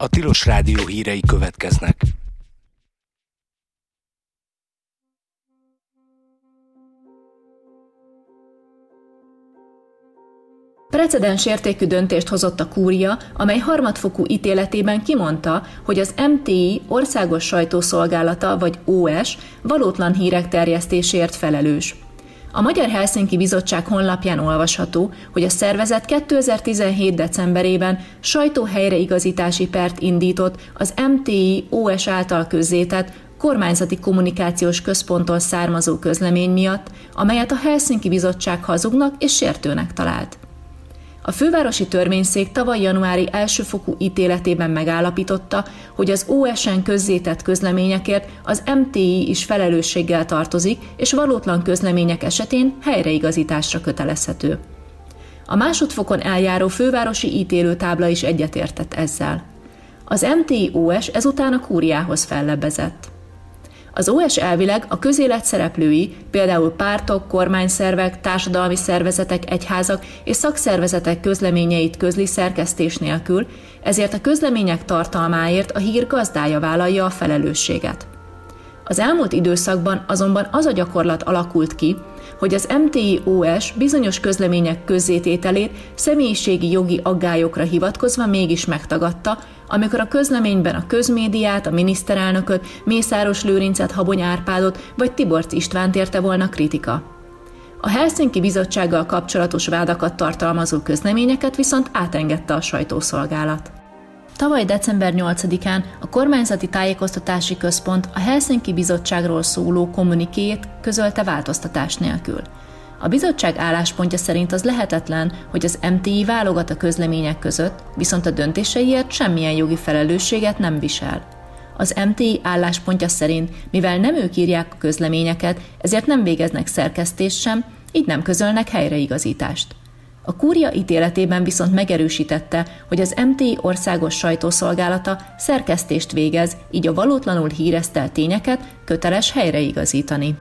A Tilos Rádió hírei következnek. Precedens értékű döntést hozott a kúria, amely harmadfokú ítéletében kimondta, hogy az MTI Országos Sajtószolgálata vagy OS valótlan hírek terjesztéséért felelős. A Magyar Helsinki Bizottság honlapján olvasható, hogy a szervezet 2017. decemberében sajtóhelyreigazítási pert indított az MTI OS által közzétett kormányzati kommunikációs központtól származó közlemény miatt, amelyet a Helsinki Bizottság hazugnak és sértőnek talált. A fővárosi törvényszék tavaly januári elsőfokú ítéletében megállapította, hogy az OS-en közzétett közleményekért az MTI is felelősséggel tartozik, és valótlan közlemények esetén helyreigazításra kötelezhető. A másodfokon eljáró fővárosi ítélőtábla is egyetértett ezzel. Az MTI OS ezután a kúriához fellebbezett. Az OS elvileg a közélet szereplői, például pártok, kormányszervek, társadalmi szervezetek, egyházak és szakszervezetek közleményeit közli szerkesztés nélkül, ezért a közlemények tartalmáért a hír gazdája vállalja a felelősséget. Az elmúlt időszakban azonban az a gyakorlat alakult ki, hogy az MTI OS bizonyos közlemények közzétételét személyiségi jogi aggályokra hivatkozva mégis megtagadta, amikor a közleményben a közmédiát, a miniszterelnököt, Mészáros Lőrincet, Habony Árpádot vagy Tiborcz Istvánt érte volna kritika. A Helsinki Bizottsággal kapcsolatos vádakat tartalmazó közleményeket viszont átengedte a sajtószolgálat. Tavaly december 8-án a Kormányzati Tájékoztatási Központ a Helsinki Bizottságról szóló kommunikéjét közölte változtatás nélkül. A bizottság álláspontja szerint az lehetetlen, hogy az MTI válogat a közlemények között, viszont a döntéseiért semmilyen jogi felelősséget nem visel. Az MTI álláspontja szerint, mivel nem ők írják a közleményeket, ezért nem végeznek szerkesztést sem, így nem közölnek helyreigazítást. A kúria ítéletében viszont megerősítette, hogy az MTI Országos Sajtószolgálata szerkesztést végez, így a valótlanul híresztelt tényeket köteles helyreigazítani.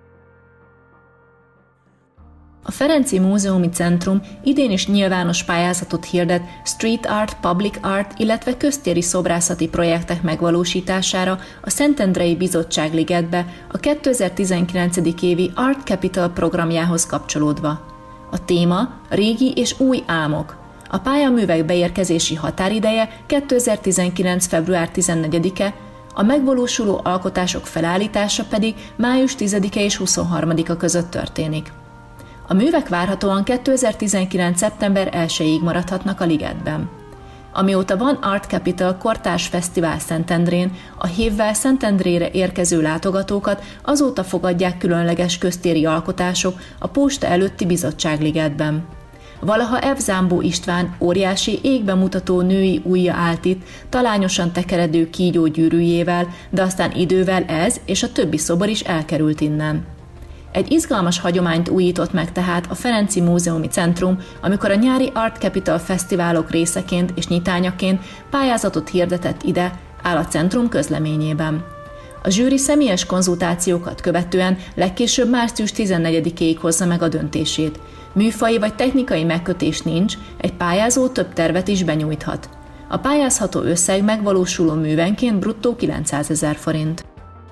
A Ferenczy Múzeumi Centrum idén is nyilvános pályázatot hirdet street art, public art, illetve köztéri szobrászati projektek megvalósítására a Szentendrei Bizottság ligetbe a 2019. évi Art Capital programjához kapcsolódva. A téma régi és új álmok. A pályaművek beérkezési határideje 2019. február 14-e, a megvalósuló alkotások felállítása pedig május 10-e és 23-a között történik. A művek várhatóan 2019. szeptember 1-ig maradhatnak a ligetben. Amióta van Art Capital kortárs fesztivál Szentendrén, a hévvel Szentendrére érkező látogatókat azóta fogadják különleges köztéri alkotások a posta előtti bizottságligetben. Valaha F. Zámbó István óriási égbe mutató női ujja állt itt, talányosan tekeredő kígyó gyűrűjével, de aztán idővel ez és a többi szobor is elkerült innen. Egy izgalmas hagyományt újított meg tehát a Ferenczy Múzeumi Centrum, amikor a nyári Art Capital fesztiválok részeként és nyitányaként pályázatot hirdetett ide, áll a centrum közleményében. A zsűri személyes konzultációkat követően legkésőbb március 14-ig hozza meg a döntését. Műfaji vagy technikai megkötés nincs, egy pályázó több tervet is benyújthat. A pályázható összeg megvalósuló művenként bruttó 900 000 forint.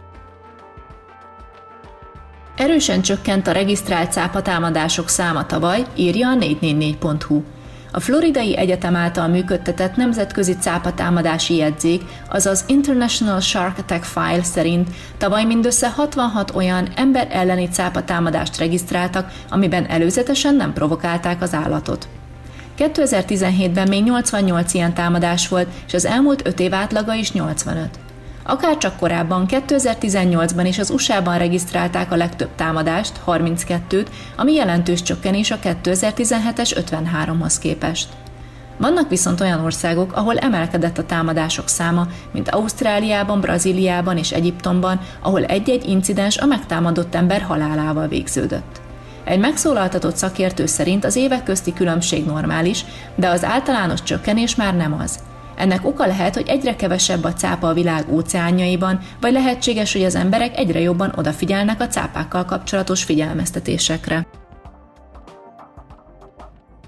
Erősen csökkent a regisztrált cápatámadások száma tavaly, írja a 444.hu. A Floridai Egyetem által működtetett nemzetközi cápatámadási jegyzék, azaz International Shark Attack File szerint tavaly mindössze 66 olyan ember elleni cápatámadást regisztráltak, amiben előzetesen nem provokálták az állatot. 2017-ben még 88 ilyen támadás volt, és az elmúlt 5 év átlaga is 85. Akárcsak korábban, 2018-ban is az USA-ban regisztrálták a legtöbb támadást, 32-t, ami jelentős csökkenés a 2017-es 53-hoz képest. Vannak viszont olyan országok, ahol emelkedett a támadások száma, mint Ausztráliában, Brazíliában és Egyiptomban, ahol egy-egy incidens a megtámadott ember halálával végződött. Egy megszólaltatott szakértő szerint az évek közti különbség normális, de az általános csökkenés már nem az. Ennek oka lehet, hogy egyre kevesebb a cápa a világ óceánjaiban, vagy lehetséges, hogy az emberek egyre jobban odafigyelnek a cápákkal kapcsolatos figyelmeztetésekre.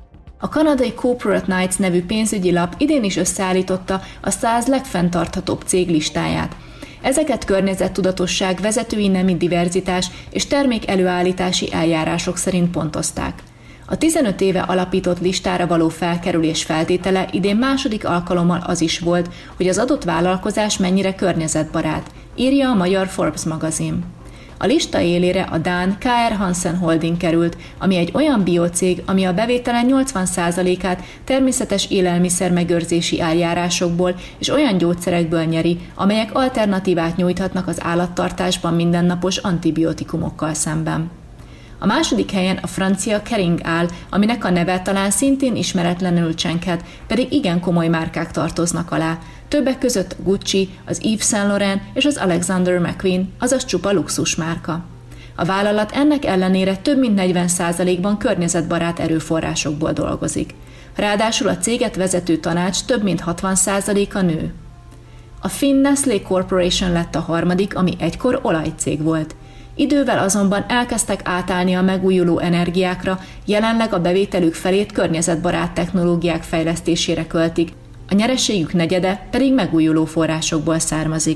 A kanadai Corporate Knights nevű pénzügyi lap idén is összeállította a 100 legfenntarthatóbb cég listáját. Ezeket környezettudatosság, vezetői nemi diverzitás és termék előállítási eljárások szerint pontozták. A 15 éve alapított listára való felkerülés feltétele idén második alkalommal az is volt, hogy az adott vállalkozás mennyire környezetbarát, írja a magyar Forbes magazin. A lista élére a dán K.R. Hansen Holding került, ami egy olyan biocég, ami a bevételen 80%-át természetes élelmiszermegőrzési eljárásokból és olyan gyógyszerekből nyeri, amelyek alternatívát nyújthatnak az állattartásban mindennapos antibiotikumokkal szemben. A második helyen a francia Kering áll, aminek a neve talán szintén ismeretlenül csenghet, pedig igen komoly márkák tartoznak alá. Többek között a Gucci, az Yves Saint Laurent és az Alexander McQueen, azaz csupa luxusmárka. A vállalat ennek ellenére több mint 40%-ban környezetbarát erőforrásokból dolgozik. Ráadásul a céget vezető tanács több mint 60%-a nő. A finn Nestlé Corporation lett a harmadik, ami egykor olajcég volt. Idővel azonban elkezdtek átállni a megújuló energiákra, jelenleg a bevételük felét környezetbarát technológiák fejlesztésére költik, a nyereségük negyede pedig megújuló forrásokból származik.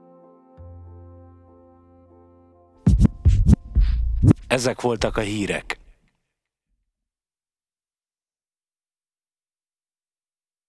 Ezek voltak a hírek.